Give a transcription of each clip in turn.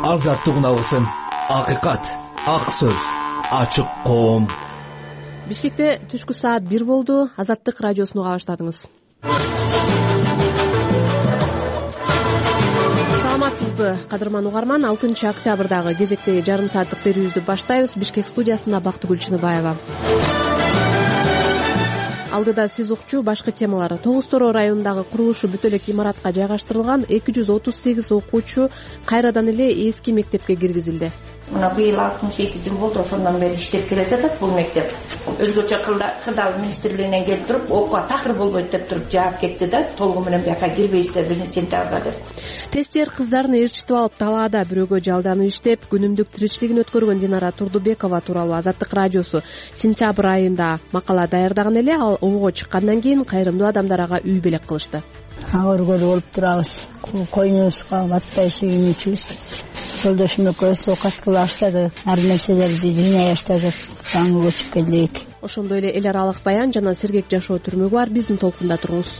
Азаттыгын алсын. Акыйкат, ак сөз, ачык коом. Бишкекте түшкү саат 1 болду. Азаттык радиосуну уга баштадыңыз. Саламатсызбы, кадырман угарман? 6 октябрдагы кезектеги жарым сааттык берүүбүздү баштайбыз. Бишкек студиясында Бактыгүл Чыныбаева. Алдыда сиз укчу башкы темалар. Тогуз Тороо районундагы курулушу бүт элек имаратка жайгаштырылган 238 окуучу кайрадан эле эски мектепке киргизилди. Мына быйыл 62 жыл болду, ошондон бери иштеп келе жатат бул мектеп. Өзгөчө кырдаал министрлигинен келип туруп, окууга такыр болбойт деп туруп жаап кетти да, толугу менен бияка кирбейсиздер 1-сентябрда деп. Тестер кыздарын ээрчитип алып талаада бирөөгө жалданып иштеп, күнүмдүк тиричилигин өткөргөн Динара Турдубекова тууралуу Азаттык радиосу сентябрь айында макала даярдаган эле. Ал обого чыккандан кийин кайрымдуу адамдар ага үй белек кылышты. Агыр-гөр болуп турабыз. Койнубузга батпай сүйүнүчүбүз. Жолдошум экөөбүз оокат кыла баштадык. Ар нерселерди жыйнай баштадык. Жаңы көчүп келдик. Ошондой эле эл аралык баян жана сергек жашоо түрмөгү бар. Биздин толкунда туруңуз.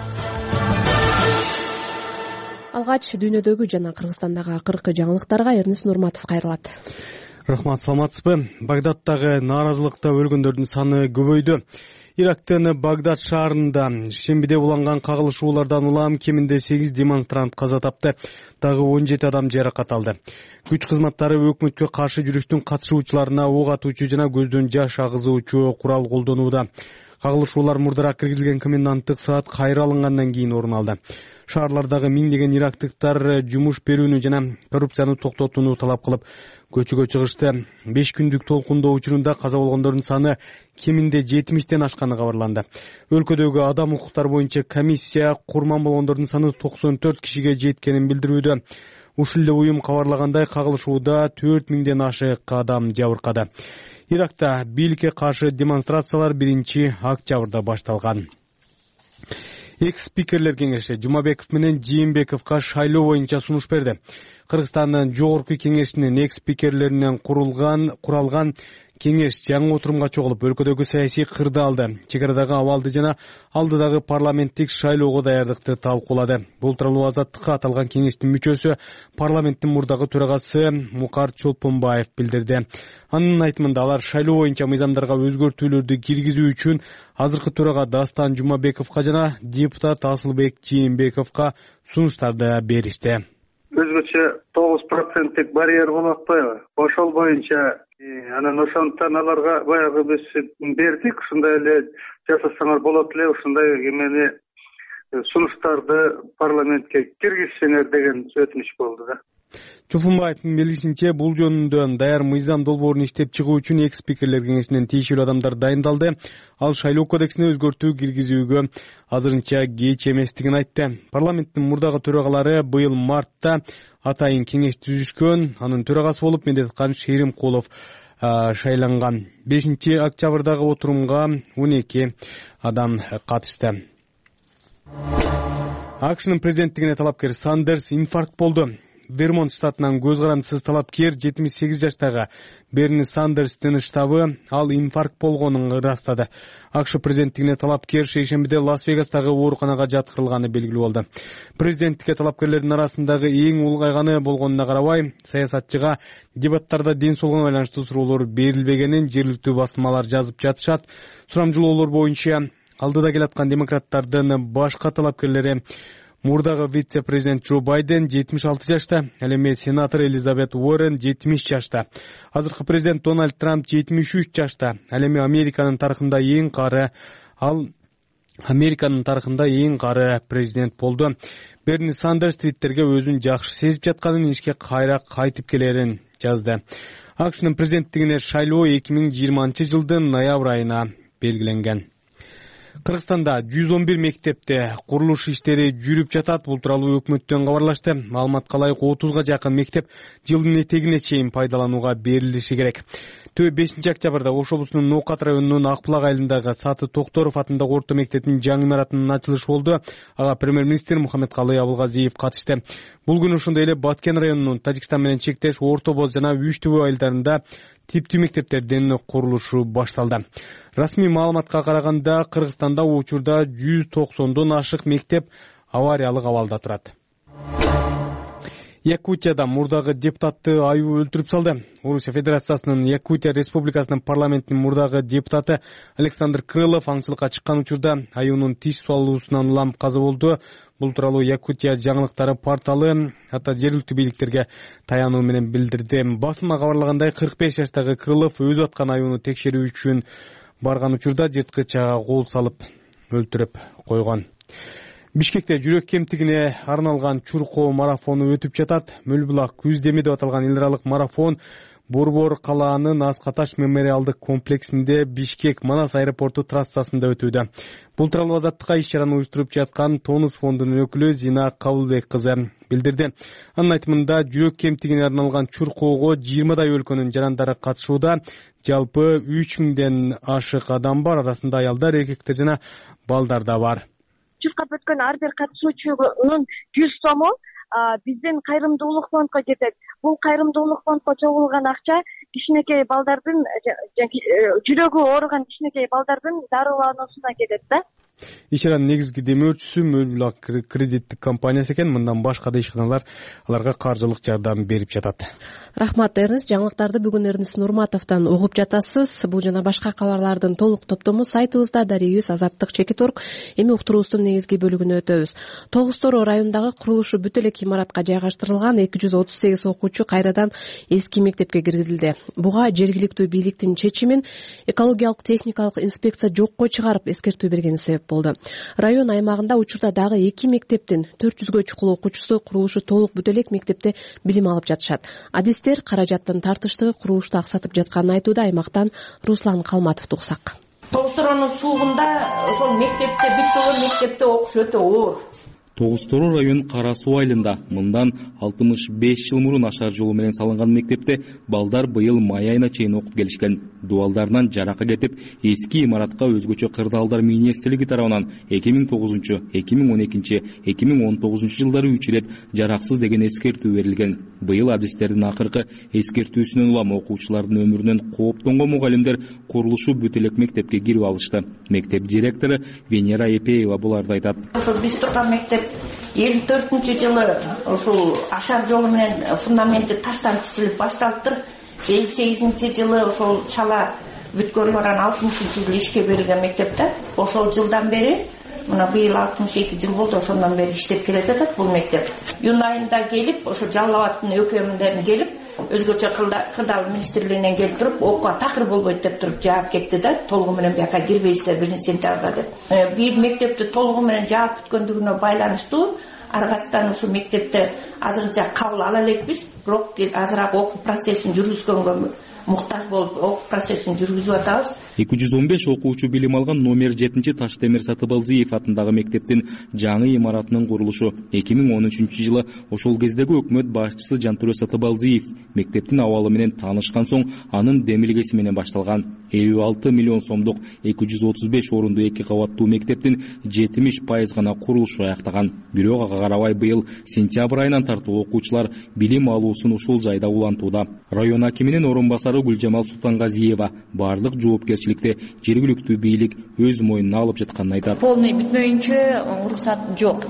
Алгач дүйнөдөгү жана Кыргызстандагы акыркы жаңылыктарга Эрнис Нурматов кайрылат. Рахмат, саламатсызбы? Багдадтагы нааразылыкта өлгөндөрдүн саны көбөйдү. Ирактын Багдад шаарында шембиде уланган кагылышуулардан улам кеминде 8 демонстрант каза тапты. Дагы 17 адам жаракат алды. Күч кызматтары өкмөткө каршы жүрүштүн катышуучуларына ок атуучу жана көздөн жаш агызуучу курал колдонууда. Кагылышуулар мурдараак киргизилген коменданттык саат кайра алынгандан кийин орун алды. Шаарлардагы миңдеген ирактыктар жумуш берүүнү жана коррупцияны токтотууну талап кылып көчөгө чыгышты. 5 күндүк толкундоо учурунда каза болгондордун саны кеминде 70тен ашканы кабарланды. Өлкөдөгү адам укуктары боюнча комиссия курман болгондордун саны 94 кишиге жеткенин билдирүүдө. Ушул эле уюм кабарлагандай кагылышууда 4000ден ашык адам жабыркады. Иракта бийликке каршы демонстрациялар 1-октябрда башталган. Экс-спикерлер кеңеши Жумабеков менен Жээнбековго шайлоо боюнча сунуш берди. Кыргызстандын жогорку кеңешинин экс-спикерлеринен куралган кеңеш жаңы отурумга чогулуп, өлкөдөгү саясий кырды алды. Чек арадагы абалды жана алдыдагы парламенттик шайлоого даярдыкты талкуулады. Бул тууралуу Азаттыкка аталган кеңештин мүчөсү, парламенттин мурдагы төрагасы Мукар Чолпонбаев билдирди. Анын айтымында алар шайлоо боюнча мыйзамдарга өзгөртүүлөрдү киргизүү үчүн азыркы төрага Дастан Жумабековго жана депутат Асылбек Жээнбековго сунуштарды беришти. Өзгөчө 9% барьер болуп атпайбы? Ошол боюнча анан ошондон аларга баягы биз бердик, ушундай эле жасасаңар болот эле, ушундай эмени сунуштарды парламентке киргизсеңер деген өтүнүч болду да. Чолпонбаевдин белгисинче, бул жөнүндө даяр мыйзам долбоорун иштеп чыгуу үчүн экс-спикерлер кеңешинен тийиштүү адамдар дайындалды. Ал шайлоо кодексине өзгөртүү киргизүүгө азырынча кеч эместигин айтты. Парламенттин мурдагы төрагалары быйыл мартта атайын кеңеш түзүшкөн. Анын төрагасы болуп Медеткан Шеримкулов шайланган. 5-октябрдагы отурумга 12 адам катышты. АКШнын президенттигине талапкер Сандерс инфаркт болду. Вермонт штатынан көз карандысыз талапкер 78 жаштагы Берни Сандерстин штабы ал инфаркт болгонун ырастады. АКШ президенттигине талапкер шейшембиде Лас-Вегастагы ооруканага жаткырылганы белгилүү болду. Президенттикке талапкерлердин арасындагы эң улгайганы болгонуна карабай, саясатчыга дебаттарда ден соолугуна байланыштуу суроолор берилбегенин жергиликтүү басмалар жазып жатышат. Сурамжылоолор боюнча алдыда келаткан демократтардын башка талапкерлери мурдагы вице-президент Джо Байден 76 жашта, ал эми сенатор Элизабет Уоррен 70 жашта. Азыркы президент Дональд Трамп 73 жашта, ал эми Американын тарыхында эң кары президент болду. Берни Сандерс Твиттерге өзүн жакшы сезип жатканын, ишке кайра кайтып келерин жазды. АКШнын президенттигине шайлоо 2020 жылдын ноябрь айына белгиленген. Кыргызстанда 111 мектепте курулуш иштери жүрүп жатат. Бул тууралуу өкмөттөн кабарлашты. Маалыматка ылайык 30га жакын мектеп жылдын этегине чейин пайдаланууга берилиши керек. 5-октябрда Ош облусунун Ноокат районунун Акбулак айылындагы Саты Токторов атындагы орто мектептин жаңы имаратынын ачылышы болду. Ага премьер-министр Мухаммедкалый Абылгазиев катышты. Бул күнү ошондой эле Баткен районунун Тажикстан менен чектеш Орто Боз жана Үч-Түбө айылдарында типтүү мектептердин курулушу башталды. Расмий маалыматка караганда, Кыргызстанда учурда 190дон ашык мектеп авариялык абалда турат. Якутияда мурдагы депутатты аюу өлтүрүп салды. Орусия Федерациясынын Якутия Республикасынын парламентинин мурдагы депутаты Александр Крылов аңчылыкка чыккан учурда аюунун тиш суалуусунан улам каза болду. Бул тууралуу Якутия жаңылыктары порталы ата жергиликтүү бийликтерге таянуу менен билдирди. Басылма кабарлагандай 45 жаштагы Крылов өзү аткан аюуну текшерүү үчүн барган учурда жырткыч ага кол салып өлтүрүп койгон. Бишкекте жүрөк кемтигине арналган чуркоо марафону өтүп жатат. Мөлбулак күз деми деп аталган эл аралык марафон Борбор калаанын Аскаташ мемориалдык комплексинде Бишкек Манас аэропорту трассасында өтүүдө. Бул тууралуу Азаттыкка иш-чараны уюштуруп жаткан Тонус фондунун өкүлү Зина Кабылбек кызы билдирди. Анын айтымында жүрөк кемтигине арналган чуркоого 20дай өлкөнүн жарандары катышууда. Жалпы 3000ден ашык адам бар, арасында аялдар, эркектер жана балдар да бар. Чуркап өткөн ар бир катышуучунун 100 сому биздин кайрымдуулук фондко кетет. Бул кайрымдуулук фондко чогулган акча кичинекей балдардын жүрөгү ооруган кичинекей балдардын дарылануусуна кетет да. Иш-чаранын негизги демөөрчүсү Мөлбулак кредиттик компаниясы экен. Мындан башка да ишканалар аларга каржылык жардам берип жатат. Рахмат Эрнис. Жаңылыктарды бүгүн Эрнис Нурматовдон угуп жатасыз. Бул жана башка кабарлардын толук топтому сайтыбызда dariyus.azаттык.org. Эми уктуруубуздун негизги бөлүгүнө өтөбүз. Тогуз-Тороо районундагы курулушу бүт элек имаратка жайгаштырылган 238 окуучу кайрадан эски мектепке киргизилди. Буга жергиликтүү бийликтин чечимин экологиялык техникалык инспекция жокко чыгарып эскертүү бергени себеп болду. Район аймагында учурда дагы 2 мектептин 400гө чукул окуучусу курулушу толук бүт элек мектепте билим алып жатышат. Адистер каражаттын тартыштыгы курулушту аксатып жатканын айтууда. Аймактан Руслан Калматовду уксак. Тогуз-Тороонун суугунда ошол мектепте мектепте окуш өтө оор. Тогуз-Тороо районунун Кара Суу айылында мындан 65 жыл мурун ашар жолу менен салынган мектепте балдар быйыл май айына чейин окуп келишкен. Дуалдарынан жаракы кетип, эски имаратка өзгөчө кырдаалдар министрлиги тарабынан 2009, 2012, 2019 жылдары 3 ирет жараксыз деген эскертүү берилген. Быйыл адистердин акыркы эскертүүсүнөн улам окуучулардын өмүрүнөн кооптонгон мугалимдер курулушу бүт элек мектепке кирип алышты. Мектеп директору Венера Эпеева буларды айтат. Ошол биз турган мектеп 54-жылы ошол ашар жолу менен фундаменти таштан тизилип башталыптыр. 58-жылы ошол чала бүткөн баран 60-жылы ишке берилген мектепте. Ошол жылдан бери мына быйыл 62 жыл болду, ошондон бери иштеп келе жатат бул мектеп. Июнь айында келип, ошо Жалал Абадтын өкмөндөрүн келип, өзгөчө кырдаал министрлигинен келип туруп, окууга такыр болбойт деп туруп жаап кетти да, толугу менен бияка кирбейсиздер 1-сентябрда деп. Бир мектепти толугу менен жаап бүткөндүгүнө байланыштуу аргасынан ушу мектепте азырынча кабыл ала элекпиз, бирок азыраак окуу процессин жүргүзгөнгө муктаж болуп окуу процессин жүргүзүп атабыз. 215 окуучу билим алган номер 7-Таштемир Сатыбалдиев атындагы мектептин жаңы имаратынын курулушу 2013 жылы ошол кездеги өкмөт башчысы Жантүрө Сатыбалдиев мектептин абалы менен таанышкан соң анын демилгеси менен башталган. 56 миллион сомдук 235 орундуу 2 кабаттуу мектептин 70% гана курулушу аяктаган. Бирок ага карабай быйыл сентябрь айынан тартып окуучулар билим алуусун ушул жайда улантууда. Район акиминин орун басары Гүлжамал Султангазиева бардык жоопкерчиликти жергиликтүү бийлик өз мойнуна алып жатканын айтат. Полный бүтмөйүнчө уруксат жок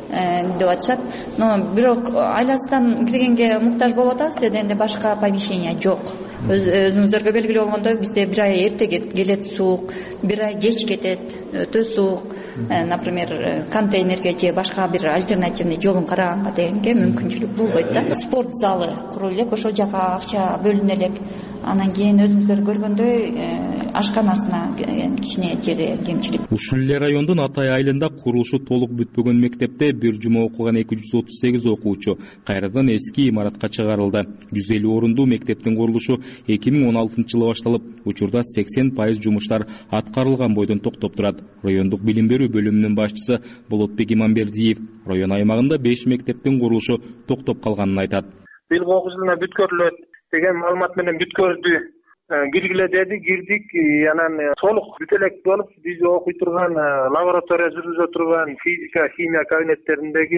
деп атышат. Но бирок айласынан киргенге муктаж болуп атабыз, дегенде башка помещение жок. Өзүңүздөргө белгилүү болгондой, бизде бир ай эрте келет суук, бир ай кеч кетет, өтө суук. Например, контейнерге же башка бир альтернативный жолун караганга дегенге мүмкүнчүлүк болбойт да. Спорт залы курулуп элек, ошол жака акча бөлүнө элек. Анан кийин өзүңүздөр көргөндөй ашканасына кичине жери кемчилик. Ушул эле райондун Атай айылында курулушу толук бүтпөгөн мектепте бир жума окуган 238 окуучу кайрадан эски имаратка чыгарылды. 150 орундуу мектептин курулушу 2016 жылы башталып, учурда 80% жумуштар аткарылган бойдон токтоп турат. Райондук билим берүү бөлүмүнүн башчысы Болотбек Иманбердиев район аймагында 5 мектептин курулушу токтоп калганын айтат. Быйылкы окуу жылына бүткөрүлөт деген маалымат менен бүткөрдү. Киргиле деди, кирдик. Анан толук бүт элек болуп, биз окуй турган лаборатория жүргүзө турган физика, химия кабинеттериндеги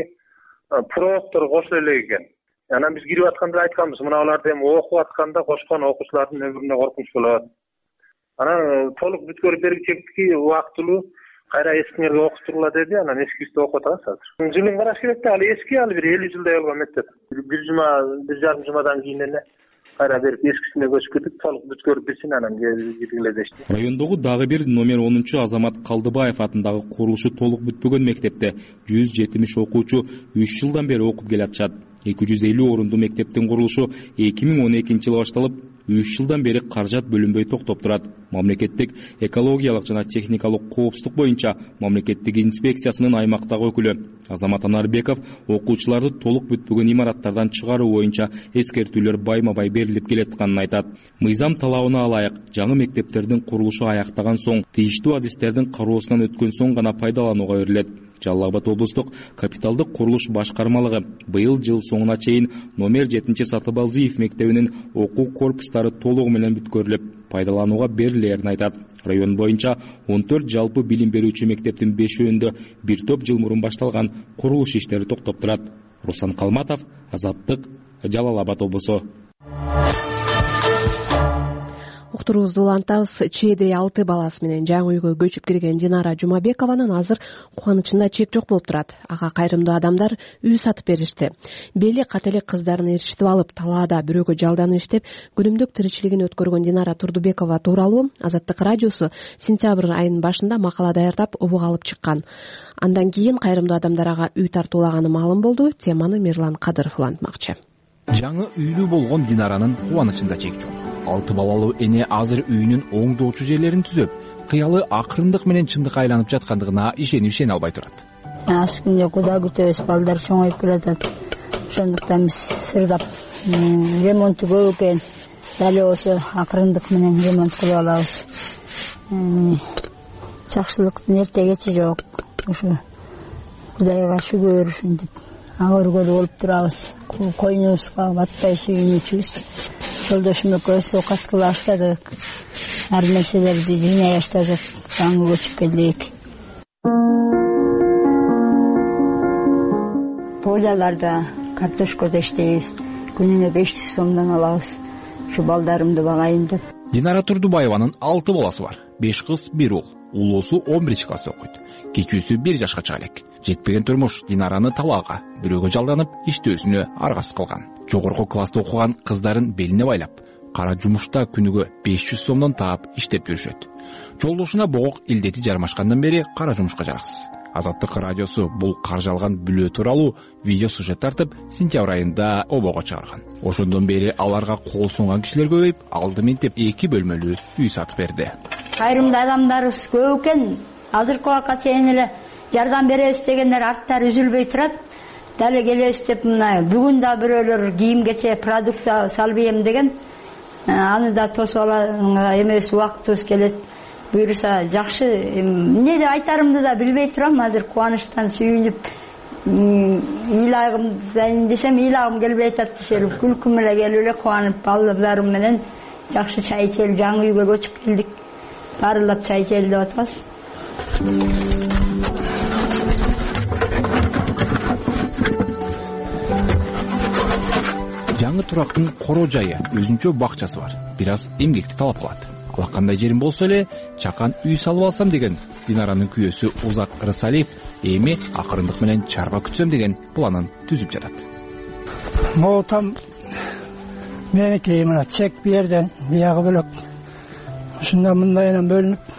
профтор кошуло элек экен. Анан биз кирип атканда айтканбыз, мына аларды эми окуп атканда кошкон окуучулардын өмүрүнө коркунуч болот. Анан толук бүткөрүп бергичекти убактылуу кайра эскилерге окуттургула деди, анан эскибизди окуп атабыз азыр. Жылын караш керек да, ал эски, ал бир 50 жылдай болгон мектеп. Бир жума, бир жарым жумадан кийин эле кайра берип эскисине көчүп кетип, толук бүткөрүп берсин, анан киргиле дешти. Райондогу дагы бир номер 10 Азамат Калдыбаев атындагы курулушу толук бүтпөгөн мектепте 170 окуучу 3 жылдан бери окуп келатышат. 250 орундуу мектептин курулушу 2012-жылы башталып, 3 жылдан бери каражат бөлүнбөй токтоп турат. Мамлекеттик экологиялык жана техникалык коопсуздук боюнча мамлекеттик инспекциясынын аймактагы өкүлү Азамат Анарбеков окуучуларды толук бүтпөгөн имараттардан чыгаруу боюнча эскертүүлөр байма-бай берилип келатканын айтат. Мыйзам талабына ылайык жаңы мектептердин курулушу аяктаган соң, тийиштүү адистердин кароосунан өткөн соң гана пайдаланууга берилет. Жалал Абад облустук капиталдык курулуш башкармалыгы быйыл жыл соңуна чейин номер 7-Сатыбалдиев мектебинин окуу корпустары толугу менен бүткөрүлүп, пайдаланууга берилерин айтат. Район боюнча 14 жалпы билим берүүчү мектептин 5-өндө бир топ жыл мурун башталган курулуш иштери токтоп турат. Руслан Калматов, Азаттык, Жалал Абад облусу. Уктуруубузду улантабыз. Чээде 6 баласы менен жаңы үйгө көчүп кирген Динара Жумабекованын азыр кубанычында чек жок болуп турат. Ага кайрымдуу адамдар үй сатып беришти. Бели кателек кыздарын ээрчитип алып, талаада бирөөгө жалданып иштеп, күнүмдүк тиричилигин өткөргөн Динара Турдубекова тууралуу Азаттык радиосу сентябрь айынын башында макала даярдап обуга алып чыккан. Андан кийин кайрымдуу адамдар ага үй тартуулаганы маалым болду. Теманы Мирлан Кадыров улантмакчы. Жаңы үйлүү болгон Динаранын кубанычында чек жок. 6 балалуу эне азыр үйүнүн оңдоочу жерлерин түзөп, кыялы акырындык менен чындыкка айланып жаткандыгына ишене албай турат. Аз күндө куда күтөбүз, балдар чоңоюп келатат. Ошондуктан биз сырдап ремонту көп экен. Дали болсо акырындык менен ремонт кылып алабыз. Жакшылыктын эртегечи жок. Ошо Кудайга шүгүр ушинтип агыргөл болуп турабыз. Койнубузга батпай сүйүнүчүбүз. Жолдошум экөөбүз окат кыла баштадык. Ар нерселерди жыйнай баштадык. Жаңы көчүп келдик. Поляларда картошкада иштейбиз. Күнүнө 500 сомдон алабыз. Ушу балдарымды багайын деп. Динара Турдубаеванын 6 баласы бар. 5 кыз, 1 уул. Улуусу 11-класста окуйт. Кичүүсү 1 жашка чыга элек. Жетпеген турмуш Динараны талаага, бирөөгө жалданып, иштөөсүнө аргасыз кылган. Жогорку класста окуган кыздарын белине байлап, кара жумушта күнүгө 500 сомдон таап иштеп жүрүшөт. Жолдошуна боок илдети жармашкандан бери кара жумушка жараксыз. Азаттык радиосу бул каржы алган бүлөө тууралуу видео сюжет тартып, сентябрь айында обого чыгарган. Ошондон бери аларга кол сунган кишилер көбөйүп, алдымен деп 2 бөлмөлүү үй сатып берди. Кайрымдуу адамдарыбыз көп экен. Азыркы убакка чейин эле жардам беребиз дегендер арттары үзүлбөй турат. Дали келебиз деп мына бүгүн да бирөөлөр кийим кече продукт салбайм деген. Аны да тосуп алганга эмес убактыбыз келет. Буюрса жакшы. Эмне деп айтарымды да билбей турам. Азыр кубанычтан сүйүнүп ыйлагым десем ыйлагым келбей атат. Күлкүм эле келип эле кубанып балдарым менен жакшы чай ичели жаңы үйгө көчүп келдик. Баарылап чай ичели деп атабыз. Жаңы турактын коро жайы, өзүнчө бакчасы бар. Бир аз эмгекти талап кылат. Ала кандай жерим болсо эле чакан үй салып алсам деген Динаранын күйөөсү Узак Рысалиев эми акырындык менен чарба күтсөм деген планын түзүп жатат. Могу там меники мына чек берден биягы бөлөк. Ушундан мындайынан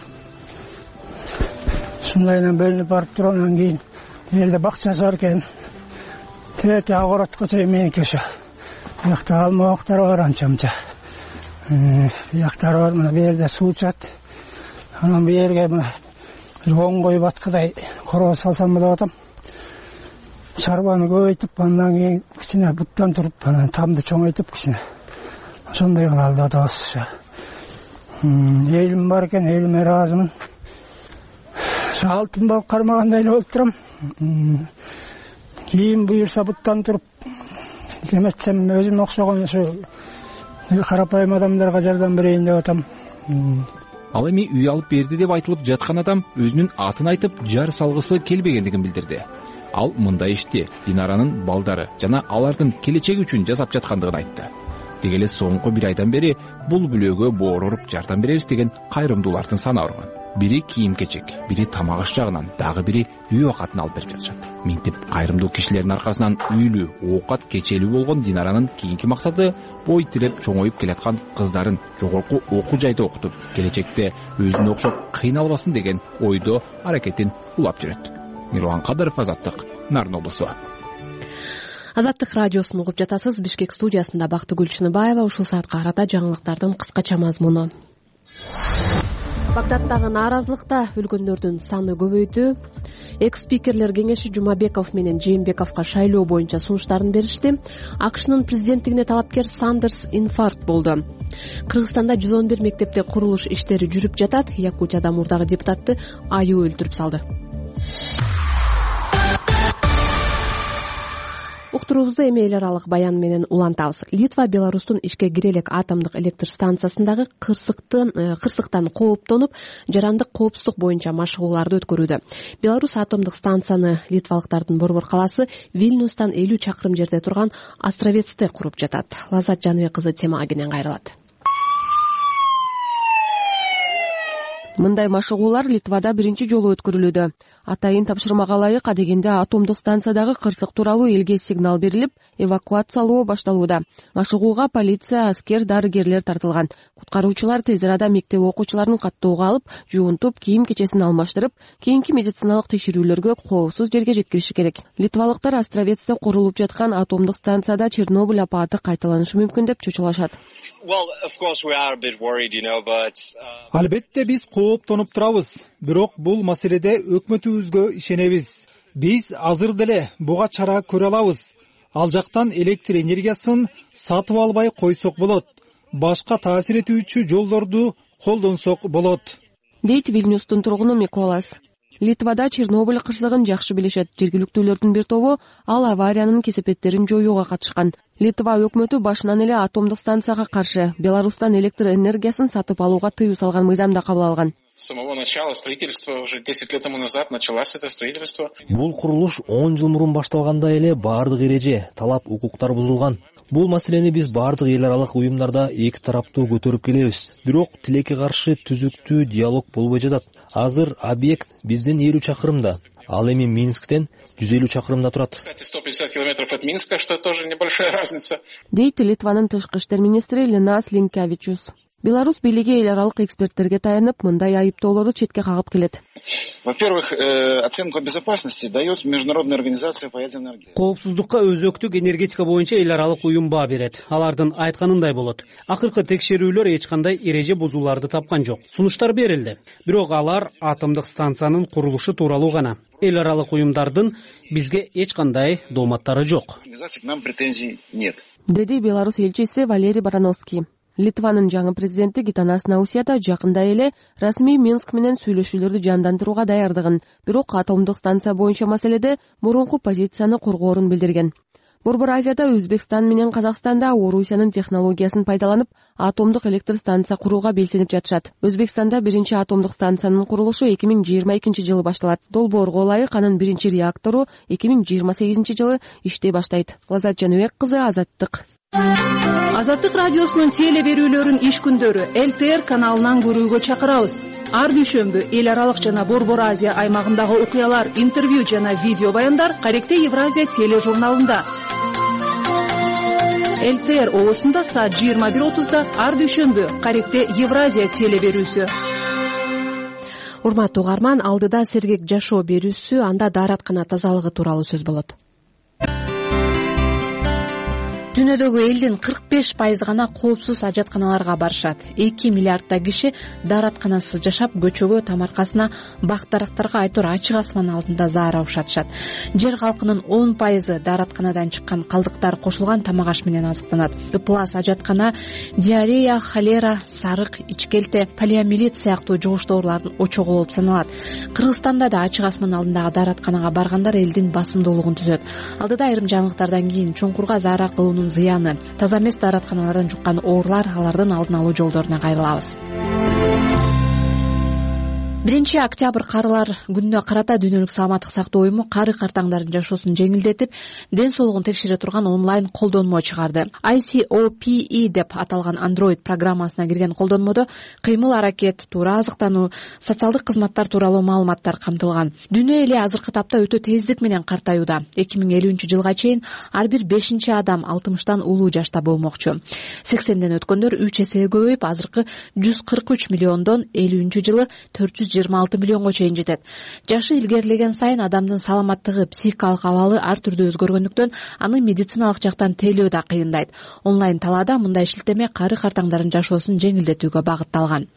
бөлүнүп барып туруп анан кийин элде бакчасы бар экен. Тирети агоротко чейин меники ошо. Бияқта алмабактар бар анча-мынча. Бияктары бар, мына берде суу чат. Анан берге мына оң коюп аткыдай короо салсам деп атам. Чарбаны көбөйтүп, андан кийин кичине буттан туруп, анан тамды чоңойтуп кичине. Ошондой кылалы деп атабыз ошо. Элим бар экен, элиме ыраазымын. Ошо алтын балык кармагандай эле болуп турам. Кийин буюрса буттан туруп эметсем өзүм окшогон ошо карапайым адамдарга жардам берейин деп атам. Ал эми үй алып берди деп айтылып жаткан адам өзүнүн атын айтып жар салгысы келбегендигин билдирди. Ал мындай ишти Динаранын балдары жана алардын келечеги үчүн жасап жаткандыгын айтты. Дегеле соңку 1 айдан бери бул бүлөөгө боор уруп жардам беребиз деген кайрымдуулардын саны арган. бири кийим кечек, бири тамак аш жагынан, дагы бири үй оокатын алып берип жатышат. Минтип кайрымдуу кишилердин аркасынан үйлүү, оокат кечелүү болгон Динаранын кийинки максаты бой тиреп чоңоюп келаткан кыздарын жогорку окуу жайда окутуп, келечекте өзүнө окшоп кыйналбасын деген ойдо аракетин улап жүрөт. Мирлан Кадыров, Азаттык, Нарын облусу. Азаттык радиосун угуп жатасыз. Бишкек студиясында Бактыгүл Чыныбаева. Ушул саатка карата жаңылыктардын кыскача мазмуну. Багдадтагы нааразылыкта өлгөндөрдүн саны көбөйдү. Экс-спикерлер кеңеши Жумабеков менен Жээнбековго шайлоо боюнча сунуштарын беришти. АКШнын президенттигине талапкер Сандерс инфаркт болду. Кыргызстанда 111 мектепте курулуш иштери жүрүп жатат. Якутияда мурдагы депутатты аю өлтүрүп салды. Уктуруубузду эми эл аралык баян менен улантабыз. Литва Беларустун ишке кире элек атомдук электр станциясындагы кырсыктан кооптонуп, жарандык коопсуздук боюнча машыгууларды өткөрүүдө. Беларус атомдук станцияны литвалыктардын борбор калаасы Вильнюстан 50 чакырым жерде турган Островецте куруп жатат. Лазат Жаныбек кызы темага кенен кайрылат. Мындай машыгуулар Литвада биринчи жолу өткөрүлүүдө. Атайын тапшырмага ылайык адегенде атомдук станциядагы кырсык тууралуу элге сигнал берилип, эвакуациялоо башталууда. Машыгууга полиция, аскер, дарыгерлер тартылган. Куткаруучулар тез арада мектеп окуучуларын каттоого алып, жуунтуп, кийим-кечесин алмаштырып, кийинки медициналык текшерүүлөргө коопсуз жерге жеткириши керек. Литвалыктар Островецте курулуп жаткан атомдук станцияда Чернобыль апааты кайталанышы мүмкүн деп чочулашат. Албетте биз кооптонуп турабыз, бирок бул маселеде өкмөтүбүзгө ишенебиз. Биз азыр деле буга чара көрө алабыз. Ал жактан электр энергиясын сатып албай койсок болот. Башка таасир этүүчү жолдорду колдонсок болот, дейт Вильнюстун тургуну Миколас. Литвада Чернобыль кырсыгын жакшы билишет. Жергиликтүүлөрдүн бир тобу ал авариянын кесепеттерин жоюуга катышкан. Литва өкмөтү башынан эле атомдук станцияга каршы Беларустан электр энергиясын сатып алууга тыюу салган мыйзамды кабыл алган. С самого начала строительства уже 10 лет тому назад началось это строительство. Бул курулуш 10 жыл мурун башталганда эле баардык эреже, талап, укуктар бузулган. Бул маселени биз баардык эл аралык уюмдарда эки тараптуу көтөрүп келебиз. Бирок тилекке каршы түзүктүү диалог болбой жатат. Азыр объект бизден 50 чакырымда, ал эми Минсктен 150 чакырымда турат. Кстати, 150 километров от Минска, что тоже небольшая разница. Дейт Литванын тышкы иштер министри Линас Линкевичус. Беларусь бийлиги эл аралык эксперттерге таянып, мындай айыптоолорду четке кагып келет. Во-первых, оценку безопасности дает Международная организация по ядерной энергии. Коопсуздукка өзөктүк энергетика боюнча эл аралык уюм баа берет. Алардын айтканындай болот. Акыркы текшерүүлөр эч кандай эреже бузууларды тапкан жок. Сунуштар берилди. Бирок алар атомдук станциянын курулушу тууралуу гана. Эл аралык уюмдардын бизге эч кандай дооматтары жок. К нам претензий нет. Деди Беларусь элчиси Валерий Барановский. Литванын жаңы президенти Гитанас Наусиада жакында эле расмий Минск менен сүйлөшүүлөрдү жандандырууга даярдыгын, бирок атомдук станция боюнча маселеде мурунку позицияны коргоорун билдирген. Борбор Азияда Өзбекстан менен Казакстанда Орусиянын технологиясын пайдаланып, атомдук электр станция курууга белсенип жатышат. Өзбекстанда биринчи атомдук станциянын курулушу 2022 жылы башталат. Долбоорго ылайык анын биринчи реактору 2028 жылы иштей баштайт. Лазат Жаныбек кызы, Азаттык. Азаттык радиосунун теле берүүлөрүн иш күндөрү ЛТР каналынан көрүүгө чакырабыз. Ар дүйшөмбү эл аралык жана Борбор Азия аймагындагы окуялар, интервью жана видео баяндар Каректе Евразия теле журналында. ЛТР оосунда саат 21:30 ар дүйшөмбү Каректе Евразия теле берүүсү. Урматтуу угарман, алдыда сергек жашоо берүүсү, анда даараткана тазалыгы тууралуу сөз болот. Дүйнөдөгү элдин 45% гана коопсуз ажатканаларга барышат. 2 миллиарддай киши дааратканасыз жашап, көчөгө, тамаркасына, бак-дарактарга айтор ачык асман алдында заара ушатышат. Жер калкынын 10% дааратканадан чыккан калдыктар кошулган тамак аш менен азыктанат. Ыплас, ажаткана, диарея, холера, сарык, ичкелте, полиомиелит сыяктуу жугуштуу оорулардын очогу болуп саналат. Кыргызстанда да ачык асман алдындагы дааратканага баргандар элдин басымдуулугун түзөт. Алдыда айрым жаңылыктардан кийин чуңкурга заара кылуунун зыяны, таза эмес дааратканалардан жуккан оорулар, алардын алдын алуу жолдоруна кайрылабыз. 1 октябрь карылар күнүнө карата дүйнөлүк саламаттык сактоо уюму кары картаңдардын жашоосун жеңилдетип, ден соолугун текшере турган онлайн колдонмо чыгарды. ICOPE деп аталган Android программасына кирген колдонмодо кыймыл аракет, туура азыктануу, социалдык кызматтар тууралуу маалыматтар камтылган. Дүйнө эли азыркы тапта өтө тездик менен картаюуда. 2050-жылга чейин ар бир 5 адам 60тан улуу жашта болмокчу. 80ден өткөндөр 3 эсеге көбөйүп, азыркы 143 миллиондон 50-жылы 426 миллионго чейин жетет. Жашы илгерилеген сайын адамдын саламаттыгы, психикалык абалы ар түрдүү өзгөргөндүктөн аны медициналык жактан тейлөө да кыйындайт. Онлайн талаада мындай шилтеме кары картаңдардын жашоосун жеңилдетүүгө багытталган.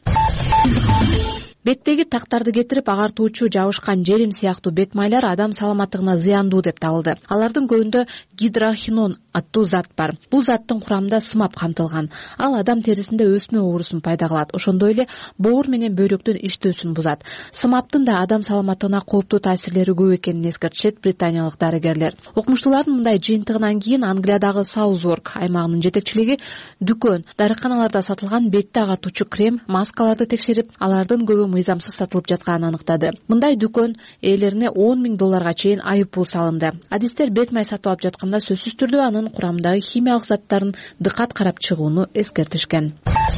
Беттеги тактарды кетирип агартуучу жабышкан жерим сыяктуу бет майлар адам саламаттыгына зыяндуу деп табылды. Алардын көбүндө гидрохинон аттуу зат бар. Бул заттын курамында сымап камтылган. Ал адам терисинде өсмө оорусун пайда кылат. Ошондой эле боор менен бөйрөктүн иштөөсүн бузат. Сымаптын да адам саламаттыгына кооптуу таасирлери көп экенин эскертишет британиялык дарыгерлер. Окумуштуулардын мындай жыйынтыгынан кийин Англиядагы Саузворк аймагынын жетекчилиги дүкөн, дарыканаларда сатылган бетти агартуучу крем, маскаларды текшерип, алардын көбү мыйзамсыз сатылып жатканын аныктады. Мындай дүкөн ээлерине $10,000 чейин айыппул салынды. Адистер бет май сатып алып жатканда сөзсүз түрдө анын курамындагы химиялык заттарын дыкат карап чыгууну эскертишкен.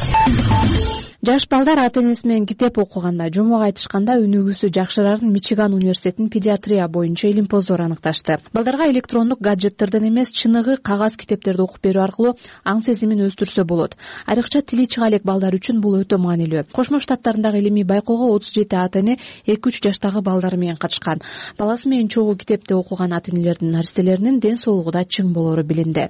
Жаш балдар ата-энеси менен китеп окуганда, жомок айтышканда өнүгүүсү жакшырарын Мичиган университетинин педиатрия боюнча илимпоздор аныкташты. Балдарга электрондук гаджеттерден эмес, чыныгы кагаз китептерди окуп берүү аркылуу аң сезимин өстүрсө болот. Айрыкча тили чыга элек балдар үчүн бул өтө маанилүү. Кошмо Штаттарындагы илимий байкоого 37 ата-эне 2-3 жаштагы балдары менен катышкан. Баласы менен чогуу китепти окуган ата-энелердин наристелеринин ден соолугу да чың болору билинди.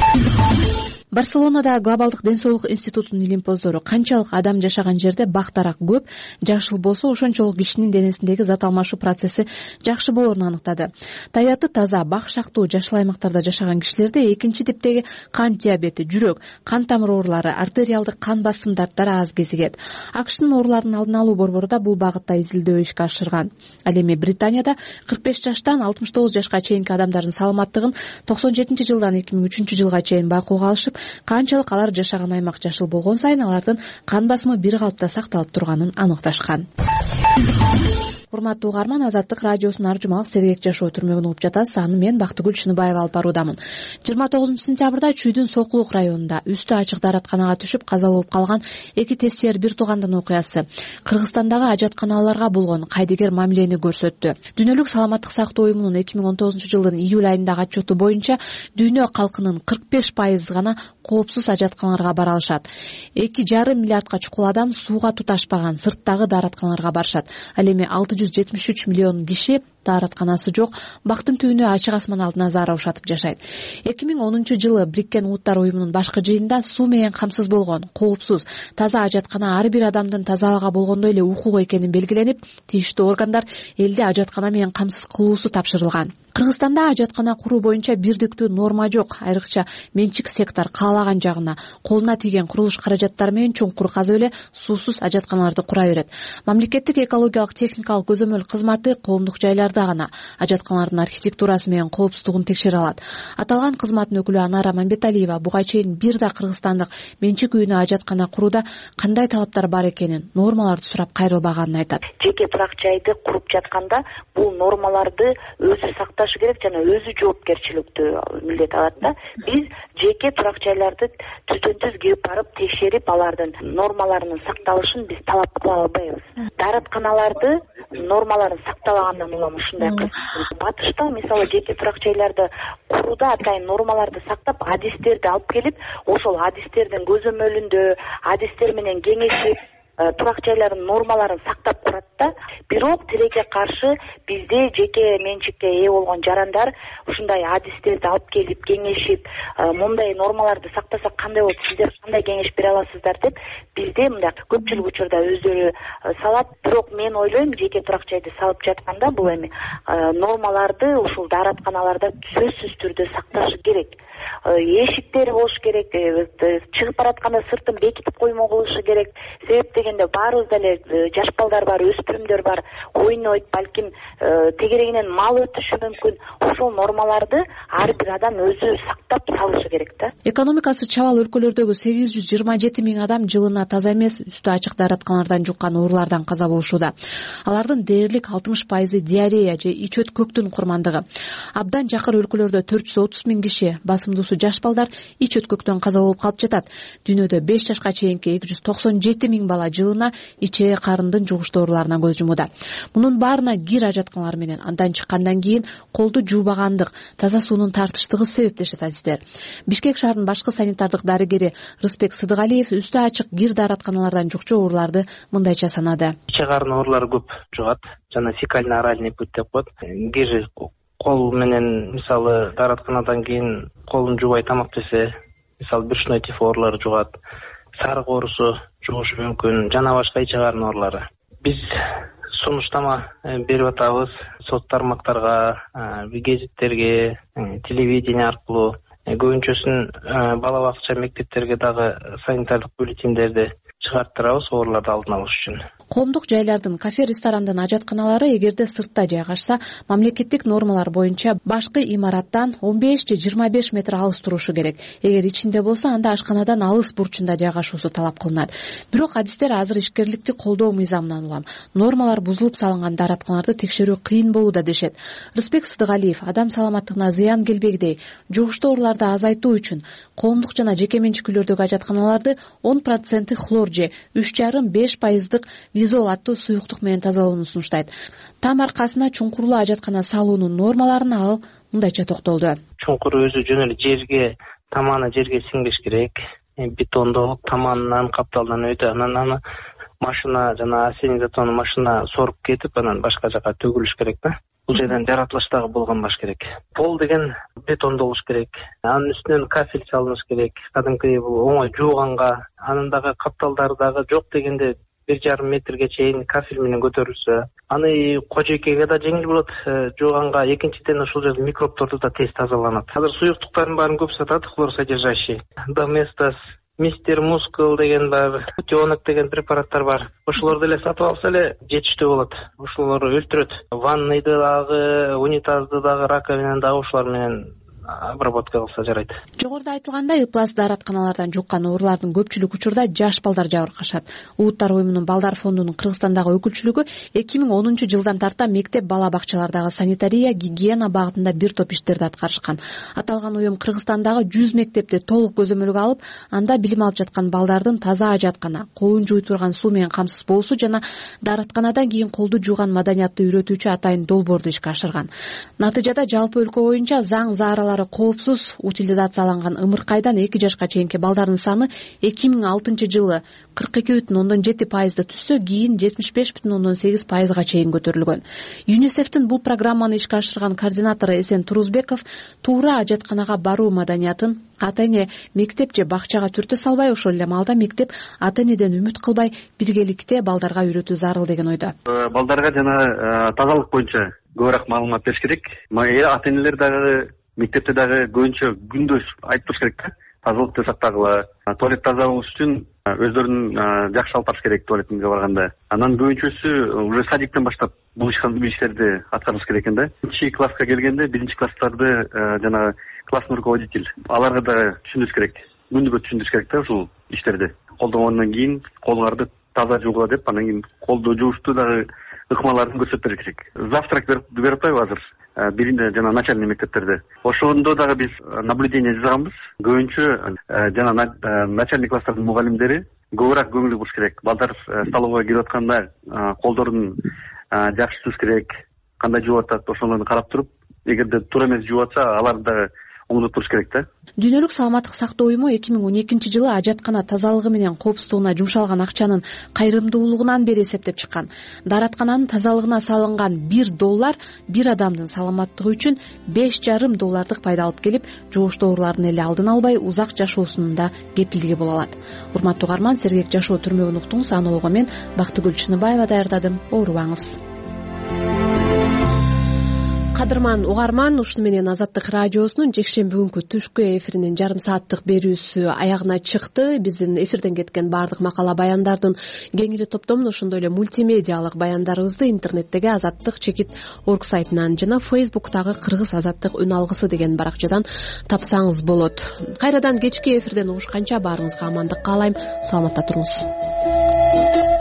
Барселонада Глобалдык ден соолук институтунун илимпоздору канчалык адам жашаган жерде бактарак көп, жашыл болсо ошончолук кишинин денесиндеги зат алмашуу процесси жакшы болоорун аныктады. Табияты таза, бак шактуу жашыл аймактарда жашаган кишилерде экинчи типтеги кант диабети, жүрөк, кан тамыр оорулары, артериалдык кан басым дарттары аз кезигет. АКШнын оорулардын алдын алуу борбору да бул багытта изилдөө ишке ашырган. Ал эми Британияда 45 жаштан 69 жашка чейинки адамдардын саламаттыгын 97-жылдан 2003-жылга чейин байкоого алышып, канчалык алар жашаган аймак жашыл болгон сайын алардын кан басымы бир калыпта сакталып турганын аныкташкан. Урматтуу угарман, Азаттык радиосунун ар жумалык сергек жашоо түрмөгүн угуп жатасыз. Аны мен Бактыгүл Чыныбаева алып баруудамын. 29-сентябрда Чүйдүн Сокулук районунда үстү ачык дааратканага түшүп каза болуп калган 2 тестер бир туугандын окуясы Кыргызстандагы ажатканаларга болгон кайдыгер мамилени көрсөттү. Дүйнөлүк саламаттык сактоо уюмунун 2019-жылдын июль айындагы отчету боюнча дүйнө калкынын 45% гана коопсуз ажатканаларга бара алышат. 2,5 миллиардка чукул адам сууга туташпаган сырттагы дааратканаларга барышат. Ал эми 673 миллион киши дааратканасы жок, бактын түбүнө ачык асман алдына заара ушатып жашайт. 2010-жылы Бириккен Улуттар уюмунун башкы жыйынында суу менен камсыз болгон, коопсуз, таза ажаткана ар бир адамдын таза абага болгондой эле укугу экени белгиленип, тийиштүү органдар элде ажаткана менен камсыз кылуусу тапшырылган. Кыргызстанда ажаткана куруу боюнча бирдиктүү норма жок. Айрыкча менчик сектор каалаган жагына, колуна тийген курулуш каражаттары менен чуңкур казып эле суусуз ажатканаларды кура берет. Мамлекеттик экологиялык техникалык көзөмөл кызматы коомдук жайларда гана ажатканалардын архитектурасы менен коопсуздугун текшере алат. Аталган кызматтын өкүлү Анара Мамбеталиева буга чейин бир да кыргызстандык менчик үйүнө ажаткана курууда кандай талаптар бар экенин, нормаларды сурап кайрылбаганын айтат. Жеке турак жайды куруп жатканда бул нормаларды өзү сакташы керек жана өзү жоопкерчиликтүү милдет алат да. Биз жеке турак жайларды түздөн-түз кирип барып текшерип, алардын нормаларынын сакталышын биз талап кыла албайбыз. Дааратканаларды нормаларын сактабагандан улам ушундай батышта мисалы жеке турак жайларды курууда атайын нормаларды сактап, адистерди алып келип, ошол адистердин көзөмөлүндө адистер менен кеңешип турак жайлардын нормаларын сактап турат да. Бирок тилекке каршы бизде жеке менчикке ээ болгон жарандар ушундай адистерди алып келип кеңешип, мындай нормаларды сактасак кандай болот, сиздер кандай кеңеш бере аласыздар деп бизде мындай көпчүлүк учурда өздөрү салат. Бирок мен ойлойм, жеке турак жайды салып жатканда бул эми нормаларды ушул дааратканаларда сөзсүз түрдө сакташы керек. Эшиктери болуш керек, чыгып баратканда сыртын бекитип коймо кылышы керек. Себеп дегенде баарыбыз деле жаш балдар бар, өспүрүмдөр бар, ойнойт, балким тегерегинен мал өтүшү мүмкүн. Ошол нормаларды ар бир адам өзү каптап салышы керек да. Экономикасы чабал өлкөлөрдөгү 827 миң адам жылына таза эмес, үстү ачык дааратканалардан жуккан оорулардан каза болушууда. Алардын дээрлик 60% диарея же ич өткөктүн курмандыгы. Абдан жакыр өлкөлөрдө 430 миң киши, басымдуусу жаш балдар ич өткөктөн каза болуп калып жатат. Дүйнөдө 5 жашка чейинки 297 миң бала жылына ичээ карындын жугуштуу ооруларына көз жумууда. Мунун баарына кир ажатканалар менен андан чыккандан кийин колду жуубагандык, таза суунун тартыштыгы себеп дешет адистер. Бишкек шаарынын башкы санитардык дарыгери Рыспек Сыдыгалиев үстү ачык кир дааратканалардан жукчу ооруларды мындайча санады. Иче карын оорулары көп жугат, жана фекально-оральный путь деп коет. Кир кол менен мисалы дааратканадан кийин колун жуубай тамак жесе, мисалы брюшной тиф оорулары жугат, сарык оорусу жугушу мүмкүн, жана башка иче карын оорулары. Биз сунуштама берип атабыз сот тармактарга, гезиттерге, телевидение аркылуу. Көбүнчөсүн бала бакча, мектептерге дагы санитардык бюллетендерди чыгарттырабыз ооруларды алдын алыш үчүн. Коомдук жайлардын кафе, ресторандын ажатканалары эгерде сыртта жайгашса, мамлекеттик нормалар боюнча башкы имараттан 15 же 25 метр алыс турушу керек. Эгер ичинде болсо, анда ашканадан алыс бурчунда жайгашуусу талап кылынат. Бирок адистер азыр ишкерликти колдоо мыйзамынан улам нормалар бузулуп салынган дааратканаларды текшерүү кыйын болууда дешет. Рыспек Сыдыгалиев адам саламаттыгына зыян келбегидей жугуштуу ооруларды азайтуу үчүн коомдук жана жеке менчик үйлөрдөгү ажатканаларды 10% хлор же 3,5% визол аттуу суюктук менен тазалоону сунуштайт. Там аркасына чуңкурлуу ажаткана салуунун нормаларына ал мындайча токтолду. Чуңкур өзү жөн эле жерге, таманы жерге сиңбеш керек. Бетондолуп, таманынан, капталдан өтө, анан аны машина жана ассенизационный машина соруп кетип, анан башка жака төгүлүш керек да. Бул жерден жаратылыш дагы болгонбаш керек. Пол деген бетон болуш керек. Анын үстүнөн кафель салыныш керек. Кадимки бул оңой жууганга, анын дагы капталдары дагы жок дегенде 1,5 метрге чейин кафель менен көтөрүлсө, аны кожойкеге да жеңил болот жууганга. Экинчиден ушул жерде микробторду да тез тазаланат. Азыр суюктуктардын баарын көп сатат, хлор содержащий. Доместос, Мистер Мускул деген бар, Путионок деген препараттар бар. Ошолорду эле сатып алса эле жетиштүү болот. Ошолор өлтүрөт. Ванныйды дагы, унитазды дагы, раковинаны дагы ошолор менен обработка кылса жарайт. Жогоруда айтылгандай, ыплас дааратканалардан жуккан оорулардын көпчүлүк учурда жаш балдар жабыркашат. Улуттар уюмунун балдар фондунун Кыргызстандагы өкүлчүлүгү 2010 жылдан тарта мектеп, бала бакчалардагы санитария, гигиена багытында бир топ иштерди аткарышкан. Аталган уюм Кыргызстандагы 100 мектепти толук көзөмөлгө алып, анда билим алып жаткан балдардын таза ажаткана, колун жууй турган суу менен камсыз болуусу жана дааратканадан кийин колду жууган маданиятты үйрөтүүчү атайын долбоорду ишке ашырган. Натыйжада жалпы өлкө боюнча заң зааралары коопсуз утилизацияланган ымыркайдан 2 жашка чейинки балдардын саны 2006 жылы 42,7% түшсө, кийин 75,8%га чейин көтөрүлгөн. ЮНИСЕФтин бул программаны ишке ашырган координатору Эсен Турузбеков туура ажатканага баруу маданиятын ата-эне мектеп же бакчага түртө салбай, ошол эле маалда мектеп ата-энеден үмүт кылбай биргеликте балдарга үйрөтүү зарыл деген ойдо. Балдарга жана тазалык боюнча көбүрөөк маалымат бериш керек. Ата-энелер дагы мектепте дагы көбүнчө күндөш айтып туруш керек да. Тазалыкты сактагыла, туалет таза болуш үчүн өздөрүн жакшы алып барыш керек туалетинге барганда. Анан көбүнчөсү уже садиктен баштап бул иштерди аткарыш керек экен да. 1-чи класска келгенде 1-чи класстарды жана классный руководитель аларга да түшүндүрүш керек. Күнүгө түшүндүрүш керек да ушул иштерди. Колдонгондон кийин колуңарды таза жуугула деп, анан кийин колду жуушту дагы ыкмаларын көрсөтүп бериш керек. Завтрак берип атпайбы азыр? Биринде жана начальный мектептерде. Ошондо дагы биз наблюдение жасаганбыз. Көбүнчө жана начальный класстардын мугалимдери көбүрөөк көңүл буруш керек. Балдар столовойго кирип атканда колдорун жакшы жууш керек. Кандай жууп атат, ошолорду карап туруп, эгерде туура эмес жууп атса, аларды дагы оңдоп туруш керек да. Дүйнөлүк саламаттык сактоо уюму 2012 жылы ажаткана тазалыгы менен коопсуздугуна жумшалган акчанын кайрымдуулугунан бери эсептеп чыккан. Даараткананын тазалыгына салынган $1 бир адамдын саламаттыгы үчүн $5,5 пайда алып келип, жугуштуу оорулардын эле алдын албай узак жашоосунун да кепилдиги боло алат. Урматтуу угарман, сергек жашоо түрмөгүн уктуңуз. Аны ого мен Бактыгүл Чыныбаева даярдадым. Оорубаңыз. кадырман угарман, ушуну менен Азаттык радиосунун жекшемби күнкү түшкү эфиринин жарым сааттык берүүсү аягына чыкты. Биздин эфирден кеткен баардык макала баяндардын кеңири топтомун, ошондой эле мультимедиалык баяндарыбызды интернеттеги azattik.org сайтынан жана Facebook'тагы Кыргыз Азаттык үн алгысы деген баракчадан тапсаңыз болот. Кайрадан кечки эфирден угушканча баарыңызга амандык каалайм. Саламатта туруңуз.